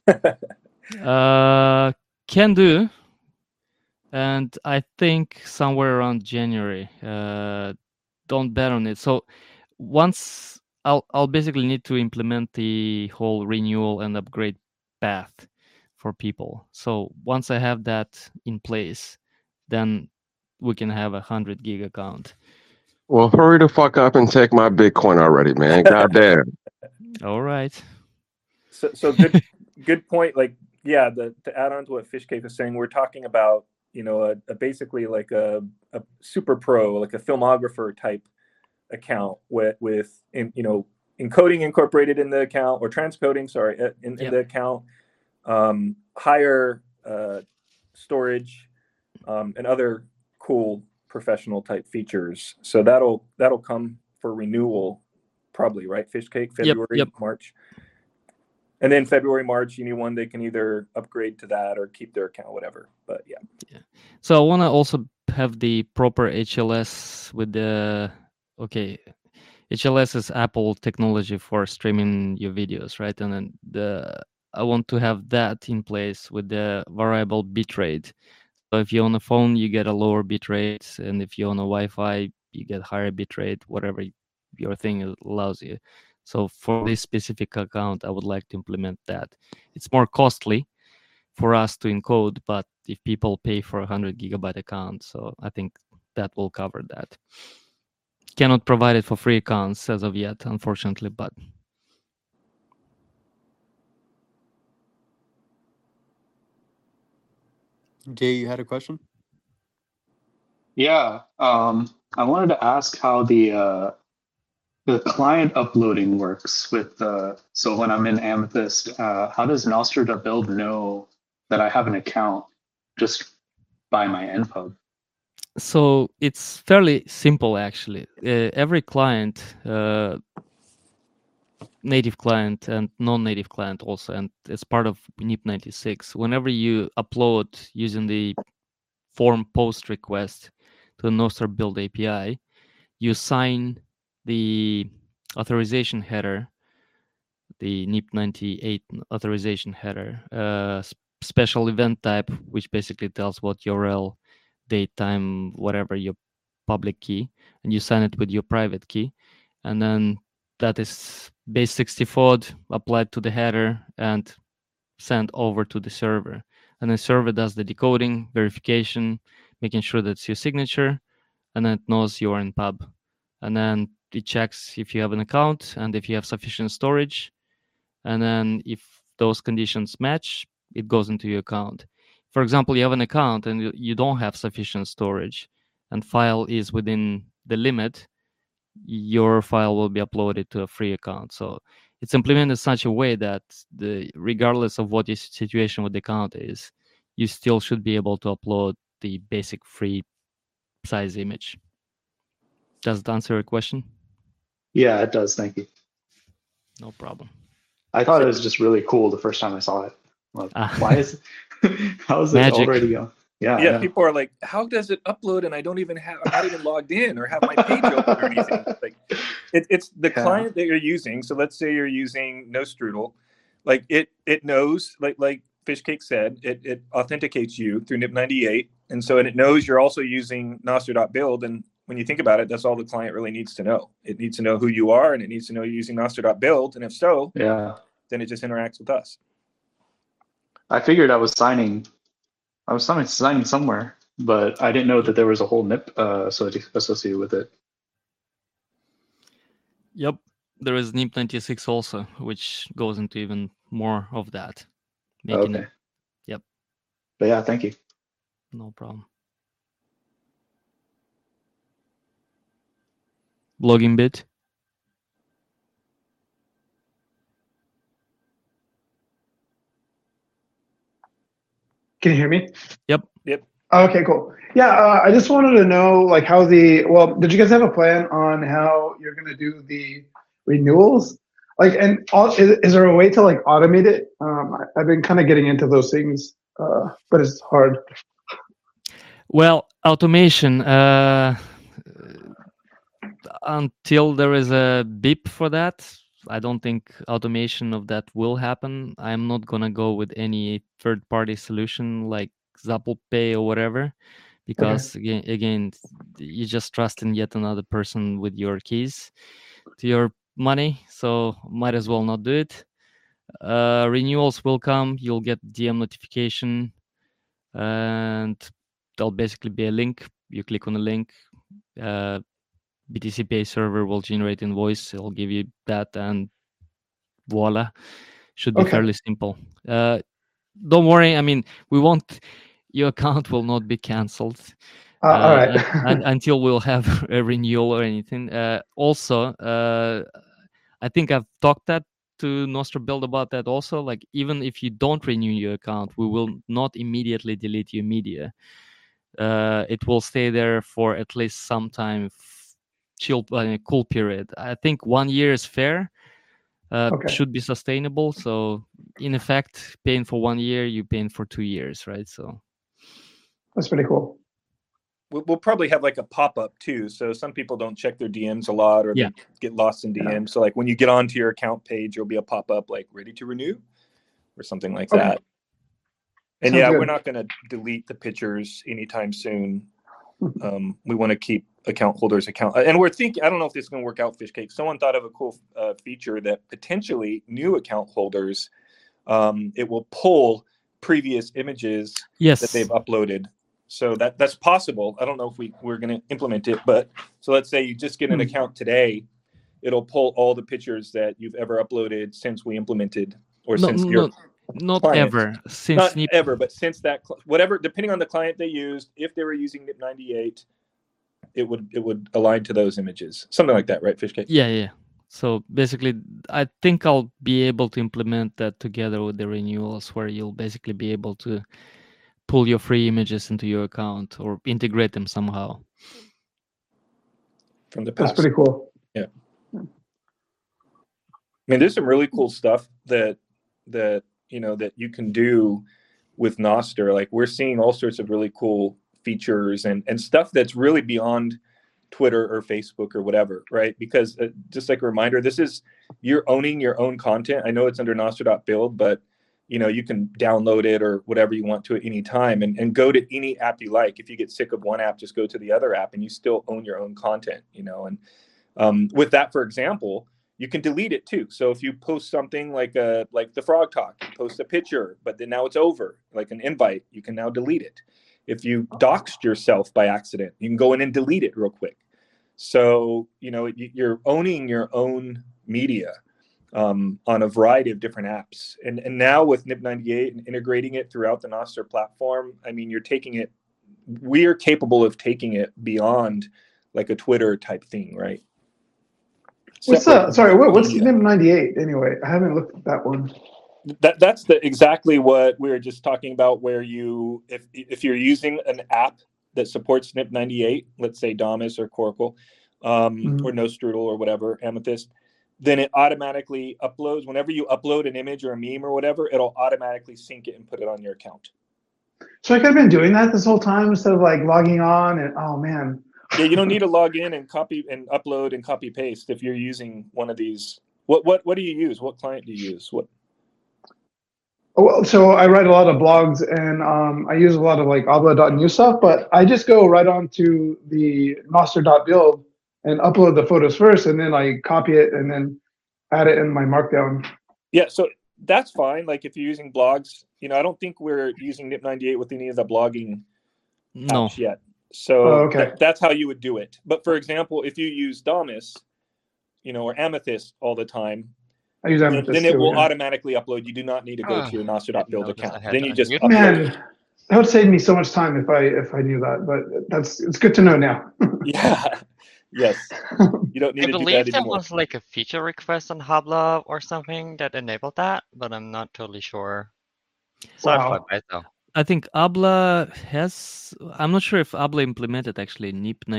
Can do. And I think somewhere around January. Don't bet on it. So once I'll basically need to implement the whole renewal and upgrade path for people. So once I have that in place, then we can have 100 gig account. Well, hurry the fuck up and take my Bitcoin already, man. Goddamn. All right. So good point. Like, yeah, to add on to what Fishcake is saying, we're talking about, you know, basically like a super pro, like a filmographer type account with you know, encoding incorporated in the account, or transcoding, sorry, in the account, higher storage, and other cool professional type features. So that'll come for renewal probably, right? Fishcake, February, March. And then February, March, anyone, they can either upgrade to that or keep their account, whatever. But yeah. So I want to also have the proper HLS with the, HLS is Apple technology for streaming your videos, right? And then I want to have that in place with the variable bitrate. So if you own a phone, you get a lower bitrate, and if you own a Wi-Fi, you get higher bitrate, whatever your thing allows you. So for this specific account, I would like to implement that. It's more costly for us to encode, but if people pay for 100 gigabyte account, so I think that will cover that. Cannot provide it for free accounts as of yet, unfortunately, but. Jay, you had a question? Yeah, I wanted to ask how the client uploading works with so when I'm in Amethyst, how does Nostra.build know that I have an account just by my npub? So it's fairly simple, actually. Every client native client and non-native client also, and it's part of NIP 96. Whenever you upload using the form post request to the Nostr build API, you sign the authorization header, the NIP 98 authorization header, special event type, which basically tells what URL, date, time, whatever your public key, and you sign it with your private key, and then that is base64 applied to the header and sent over to the server. And the server does the decoding, verification, making sure that's your signature, and then it knows you're in pub. And then it checks if you have an account and if you have sufficient storage. And then if those conditions match, it goes into your account. For example, you have an account and you don't have sufficient storage and file is within the limit, your file will be uploaded to a free account. So it's implemented in such a way that regardless of what your situation with the account is, you still should be able to upload the basic free size image. Does that answer your question? Yeah, it does. Thank you. No problem. I thought it was just really cool the first time I saw it. Like, why is how is it Magic. already on? Yeah, I Yeah, know. people are like, how does it upload and I'm not even logged in or have my page open or anything. Like, it's the Yeah. client that you're using. So let's say you're using NoStrudel, like it knows, like Fishcake said, it authenticates you through NIP98, and so it knows you're also using Nostr.build. And when you think about it, that's all the client really needs to know. It needs to know who you are, and it needs to know you're using Nostr.build. And if so, Yeah. then it just interacts with us. I figured I was signing somewhere, but I didn't know that there was a whole NIP associated with it. Yep. There is NIP 96 also, which goes into even more of that. Making Okay. it. Yep. But yeah, thank you. No problem. Blogging bit. Can you hear me? Yep. Yep. Okay, cool. Yeah, I just wanted to know, like, did you guys have a plan on how you're going to do the renewals? Like, is there a way to, like, automate it? I've been kind of getting into those things, but it's hard. Well, automation, until there is a beep for that, I don't think automation of that will happen. I'm not going to go with any third-party solution like Zapple Pay or whatever, because again, you just trust in yet another person with your keys to your money, so might as well not do it. Renewals will come. You'll get DM notification, and there'll basically be a link. You click on the link. BTC Pay server will generate invoice. It'll give you that, and voila, should be fairly simple. Don't worry. I mean, your account will not be cancelled All right. until we'll have a renewal or anything. Also, I think I've talked to Nostr Build about that also. Like, even if you don't renew your account, we will not immediately delete your media. It will stay there for at least some time, cool period. I think 1 year is fair. Should be sustainable. So in effect, paying for 1 year, you're paying for 2 years, right? So that's pretty cool. We'll probably have like a pop-up too. So some people don't check their DMs a lot, or they get lost in DMs. So like when you get onto your account page, there'll be a pop-up like ready to renew or something like that. And Sounds good. we're not going to delete the pictures anytime soon. We want to keep account holders account. And we're thinking, I don't know if this is going to work out, Fishcake. Someone thought of a cool feature that potentially new account holders, it will pull previous images that they've uploaded. So that's possible. I don't know if we're going to implement it, but so let's say you just get an account today, it'll pull all the pictures that you've ever uploaded since we implemented, or since your not client. ever. Since not NIP... ever, but since that whatever, depending on the client they used, if they were using NIP98, it would align to those images, something like that, right, Fishcake? Yeah. So basically, I think I'll be able to implement that together with the renewals, where you'll basically be able to pull your free images into your account or integrate them somehow from the past. That's pretty cool. Yeah. mean, there's some really cool stuff that that you can do with Nostr. Like we're seeing all sorts of really cool features and stuff that's really beyond Twitter or Facebook or whatever, right? Because just like a reminder, you're owning your own content. I know it's under Nostr.build, but you can download it or whatever you want to at any time and go to any app you like. If you get sick of one app, just go to the other app and you still own your own content, and with that, for example, you can delete it too. So if you post something like the Frog Talk, you post a picture, but then now it's over, like an invite, you can now delete it. If you doxed yourself by accident, you can go in and delete it real quick. So, you're owning your own media on a variety of different apps. And now with NIP98 and integrating it throughout the Nostr platform, I mean, we are capable of taking it beyond like a Twitter type thing, right? What's NIP98 anyway? I haven't looked at that one. That's exactly what we were just talking about, where if you're using an app that supports NIP98, let's say Damus or Coracle, or Nostrudel or whatever, Amethyst, then it automatically uploads. Whenever you upload an image or a meme or whatever, it'll automatically sync it and put it on your account. So I could have been doing that this whole time instead of like logging on and, oh man. Yeah, you don't need to log in and copy and upload and copy paste if you're using one of these. What do you use? What client do you use? What? Well, so I write a lot of blogs and I use a lot of like Abla.news stuff, but I just go right onto the Nostr.build and upload the photos first, and then I copy it and then add it in my Markdown. Yeah, so that's fine. Like if you're using blogs, I don't think we're using NIP98 with any of the blogging apps yet. So that's how you would do it. But for example, if you use Damus, or Amethyst all the time, I use Amethyst then it will automatically upload. You do not need to go to your Nostr.build account. Then you just upload. Man, that would save me so much time if I knew that. But it's good to know now. Yeah. Yes. You don't need to do that anymore. I believe there was like a feature request on Habla or something that enabled that, but I'm not totally sure. Wow. I think Abla has. I'm not sure if Abla implemented actually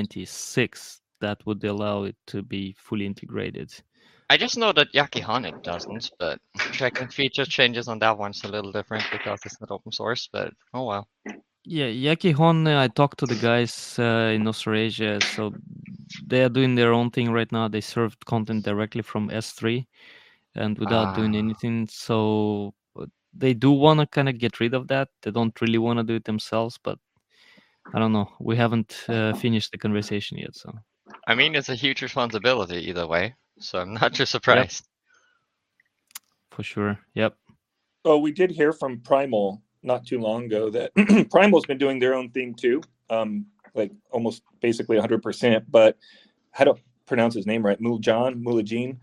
NIP96 that would allow it to be fully integrated. I just know that Yakihonic doesn't, but checking feature changes on that one's a little different because it's not open source, but oh well. Yeah, Yakihon, I talked to the guys in Australasia, so they are doing their own thing right now. They serve content directly from S3 and without doing anything. So they do want to kind of get rid of that. They don't really want to do it themselves, but I don't know. We haven't finished the conversation yet. So I mean, it's a huge responsibility either way, so I'm not too surprised. Yep. For sure. Yep. Oh, we did hear from Primal not too long ago that Primal's been doing their own thing too, like almost basically 100%. But how to pronounce his name right? Mulajin.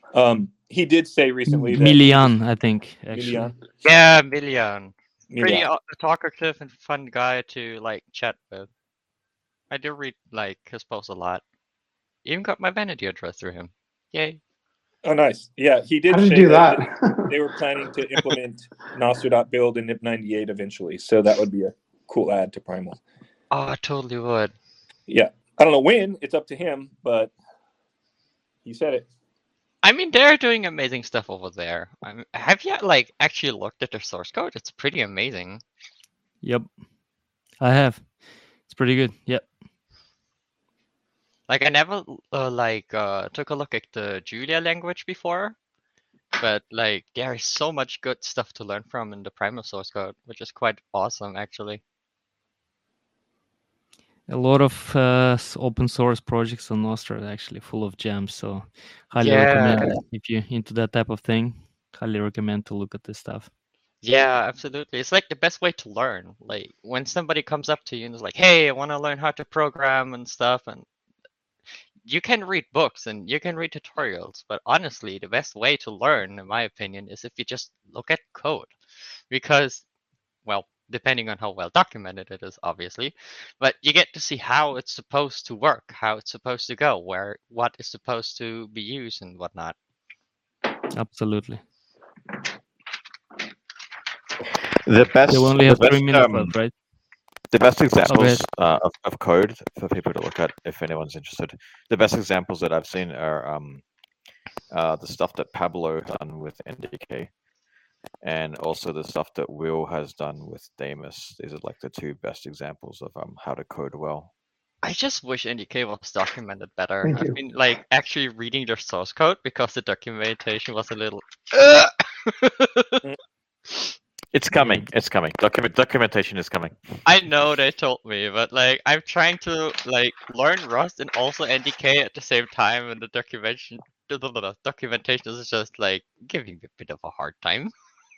He did say recently that Milian, I think. Actually. Milian. Yeah, Milian. Pretty talkative and fun guy to like chat with. I do read like his posts a lot. Even got my vanity address through him. Yay. Oh, nice. Yeah, he did say that they were planning to implement Nostr.build and NIP98 eventually. So that would be a cool add to Primal. Oh, I totally would. Yeah. I don't know when. It's up to him, but he said it. I mean, they're doing amazing stuff over there. Have you like actually looked at their source code? It's pretty amazing. Yep. I have. It's pretty good. Yep. Like I never took a look at the Julia language before, but like there is so much good stuff to learn from in the Primal source code, which is quite awesome actually. A lot of open source projects on Nostr are actually full of gems, so highly recommend it. If you're into that type of thing. Highly recommend to look at this stuff. Yeah, absolutely. It's like the best way to learn. Like when somebody comes up to you and is like, "Hey, I want to learn how to program and stuff," and you can read books and you can read tutorials, but honestly, the best way to learn, in my opinion, is if you just look at code. Because, well, depending on how well documented it is, obviously, but you get to see how it's supposed to work, how it's supposed to go, what is supposed to be used and whatnot. Absolutely. The best. You only have 3 minutes left, right? The best examples of code for people to look at, if anyone's interested, the best examples that I've seen are the stuff that Pablo has done with NDK, and also the stuff that Will has done with Damus. These are like the two best examples of how to code well. I just wish NDK was documented better. Thank I've you. been like actually reading their source code because the documentation was a little. It's coming. It's coming. Documentation is coming. I know they told me, but like I'm trying to like learn Rust and also NDK at the same time, and the documentation is just like giving me a bit of a hard time.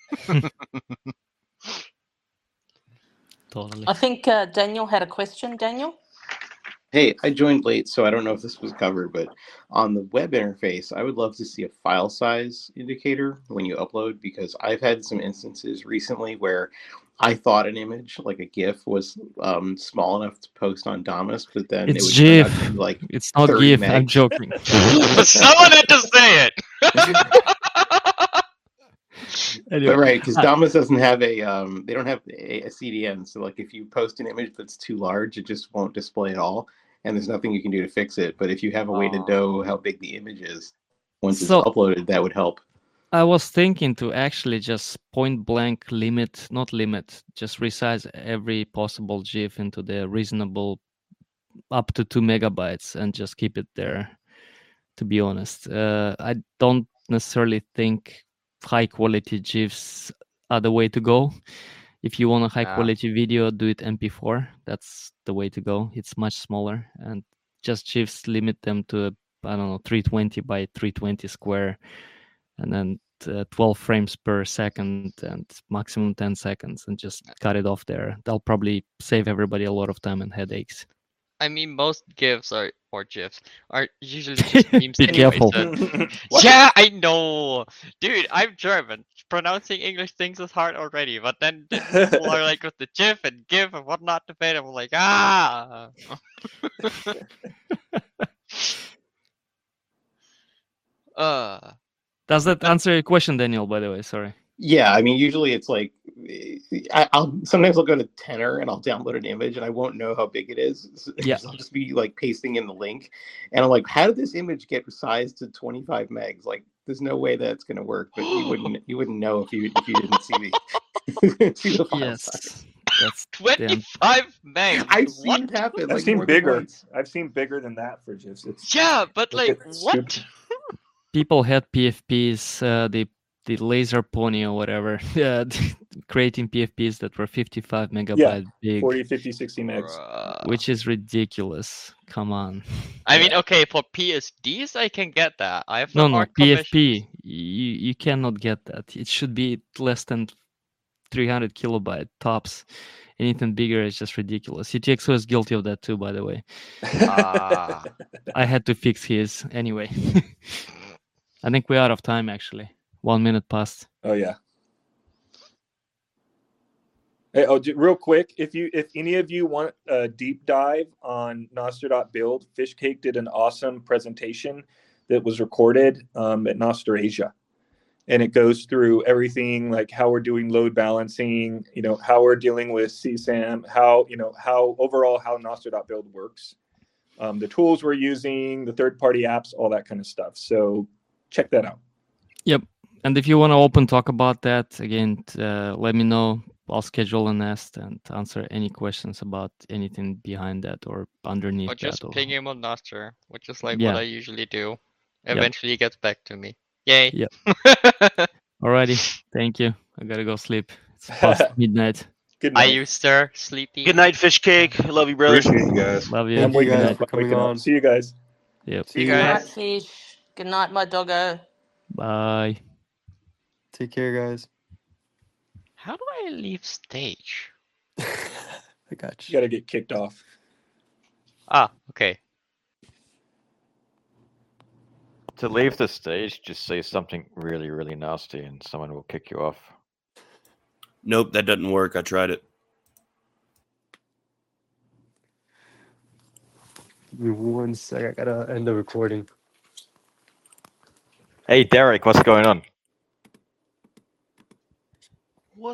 Totally. I think Daniel had a question. Daniel? Hey, I joined late, so I don't know if this was covered, but on the web interface, I would love to see a file size indicator when you upload, because I've had some instances recently where I thought an image, like a GIF, was small enough to post on Damus, but then It's it would turn out GIF. to be like It's not 30 GIF. I'm megs. joking. Someone had to say it. Anyway, But right, because Damus doesn't have a they don't have a CDN, so like if you post an image that's too large, it just won't display at all, and there's nothing you can do to fix it. But if you have a way to know how big the image is once it's So uploaded, that would help. I was thinking to actually just point blank not limit, just resize every possible GIF into the reasonable up to 2 megabytes and just keep it there, to be honest. I don't necessarily think high quality GIFs are the way to go. If you want a high quality video, do it MP4. That's the way to go. It's much smaller, and just GIFs, limit them to, I don't know, 320 by 320 square, and then 12 frames per second and maximum 10 seconds, and just cut it off there. That'll probably save everybody a lot of time and headaches. I mean, most GIFs or GIFs are usually just memes Be anyway. careful. So... Yeah, I know, dude. I'm German. Pronouncing English things is hard already, but then people are like with the GIF and GIF and whatnot debate. I'm like, ah. Does that answer your question, Daniel? By the way, sorry. Yeah, I mean, usually it's like I'll sometimes I'll go to Tenor and I'll download an image and I won't know how big it is. Yeah. I'll just be like pasting in the link, and I'm like, how did this image get sized to 25 megs? Like, there's no way that's gonna work. But you wouldn't know if you didn't see the file size. That's 25 megs. I've seen it happen. I've Like, seen more than bigger. once. I've seen bigger than that for GIFs. It's, Yeah, but like, it's what? stupid. People had PFPs, the laser pony or whatever, creating PFPs that were 55 megabyte big, 40, 50, 60 megs. which is ridiculous. Come on. I mean, okay, for PSDs, I can get that. I have No, no no, hard commission. PFP. You cannot get that. It should be less than 300 kilobyte tops. Anything bigger is just ridiculous. CTXO is guilty of that too, by the way. Ah. I had to fix his anyway. I think we're out of time, actually. 1 minute past. Oh yeah. Hey, real quick, if any of you want a deep dive on Nostr.build, Fishcake did an awesome presentation that was recorded at Nostr Asia, and it goes through everything, like how we're doing load balancing, how we're dealing with CSAM, how overall how Nostr.build works, the tools we're using, the third-party apps, all that kind of stuff. So check that out. Yep. And if you want to open talk about that, again, let me know. I'll schedule a nest and answer any questions about anything behind that or underneath Or just that. ping him on Nostr, which is like Yeah. what I usually do. Yep. Eventually he gets back to me. Yay. Yep. Alrighty. Thank you. I gotta go sleep. It's past midnight. Good Are night. you, sir, sleepy? Good night, Fishcake. Love you, brother. Appreciate you guys. Love you. I'm Thank you waking guys up. for I'm coming waking up. on. See you guys. Yep. See you Good night, guys. Fish. Good night, my doggo. Bye. Take care, guys. How do I leave stage? I got You got to get kicked off. Ah, okay. To leave the stage, just say something really, really nasty, and someone will kick you off. Nope, that doesn't work. I tried it. Give me 1 sec. I gotta end the recording. Hey, Derek, what's going on?